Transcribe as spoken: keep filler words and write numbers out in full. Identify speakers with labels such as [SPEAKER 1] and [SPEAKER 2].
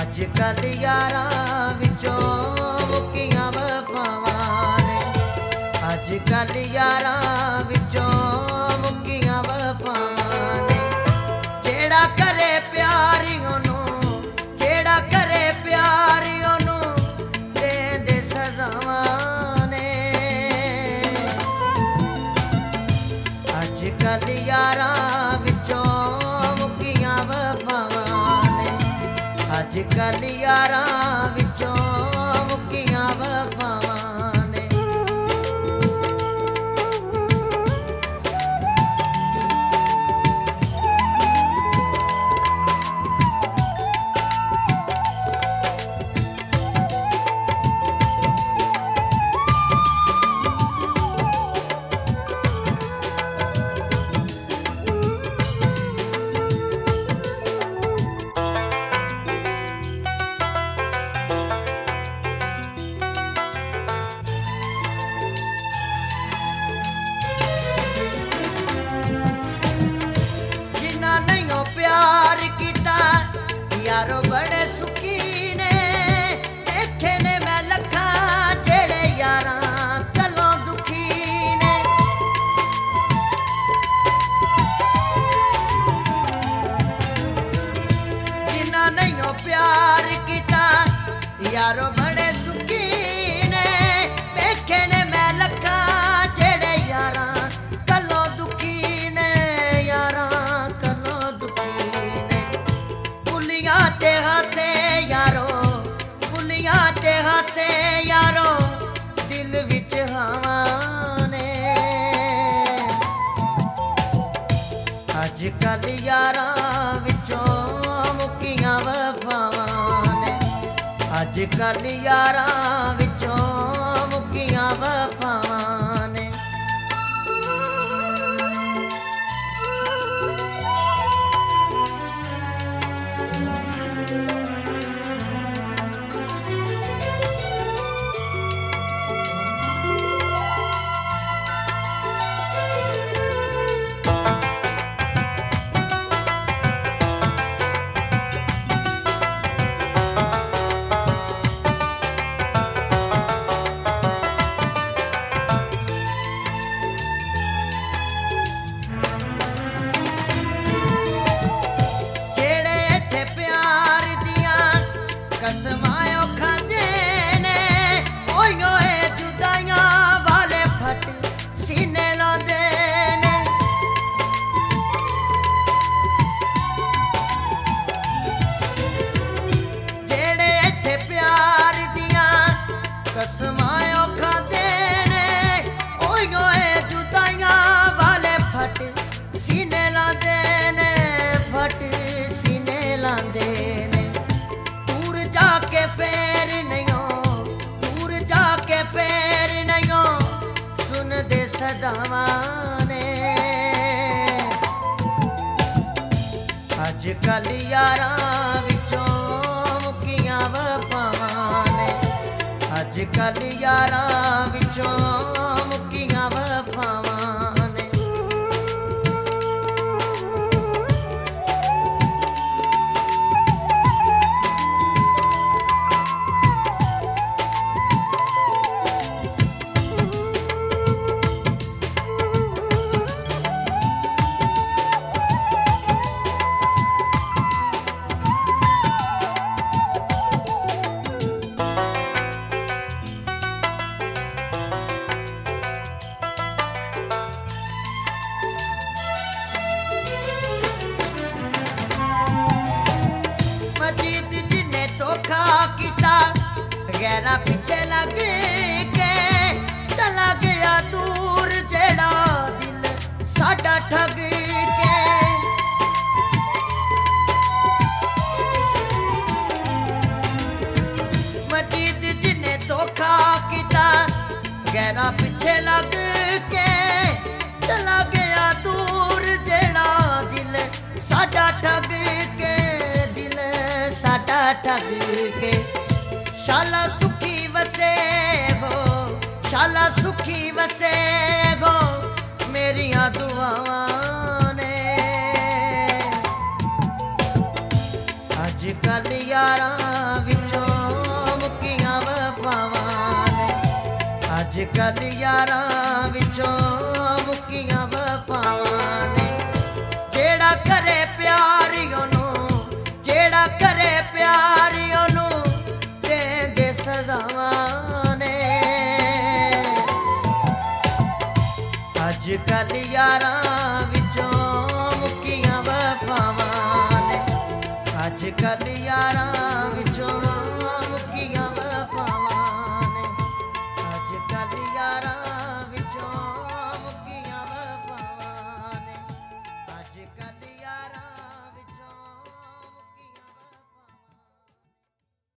[SPEAKER 1] अजकल यारां विचों मुक्कियां वफावां ने, अजकल यारां विचों मुक्कियां वफावां ने। जेड़ा करे प्यार ओनू, जेड़ा करे प्यार ओनू देंदे सज़ावां ने। अजकल यारां विचों मुक्कियां वफावां ने, अजकल यारां विचों मुक्कियां वफावां ने। प्यार कीता यारो बड़े सुखी ने, देखे ने मैं लखा जेड़े यारां कलों दुखी ने। जिन्ना नहीं प्यार कीता यारो बड़े सुखी ने, देखे ने मैं लखा जेड़े यारां कलों दुखी ने, यारां ते हसे यारो, पुलियां ते हसे यारो दिल विच हवां ने। अजकल यारां विचों मुक्कियां वफावां ने, अजकल यारां विचों मुक्कियां वफावां ने। कसमायो खाते ने ओयो ए जुदाइयां वाले फट सीने लांदे ने, फट सीने लांदे ने। दूर जाके फेर नहीं, दूर जाके फेर नहीं सुन दे सदावां ने। अजकल यारां विचों मुक्कियां वफावां ने, अजकल यारां विचों मुक्कियां वफावां ने। गैरा पीछे लग के चला गया दूर, जेड़ा दिल साडा ठग के। मजीद जिन्ने धोखा किता, गैरा पीछे लग के चला गया दूर, जेड़ा दिल साडा ठग के, दिल साडा ठग के। शाला सुखी वसे हो, शाला सुखी वसे हो मेरियां दुआवां ने। ਅੱਜ ਕੱਲ ਯਾਰਾਂ ਵਿੱਚੋਂ ਮੁੱਕੀਆਂ ਵਫਾਵਾਂ ਨੇ ਅੱਜ ਕੱਲ ਯਾਰਾਂ ਵਿੱਚੋਂ ਮੁੱਕੀਆਂ ਵਫਾਵਾਂ ਨੇ ਜਿਹੜਾ ਕਰੇ ਪਿਆਰ ਉਹਨੂੰ ਜਿਹੜਾ ਕਰੇ ਪਿਆਰ ਉਹਨੂੰ ਦੇਂਦੇ ਸਜ਼ਾਵਾਂ ਨੇ ਅੱਜ ਕੱਲ ਯਾਰਾਂ ਵਿੱਚੋਂ ਮੁੱਕੀਆਂ ਵਫਾਵਾਂ ਨੇ ਅੱਜ ਕੱਲ ਯਾਰਾਂ ਵਿੱਚ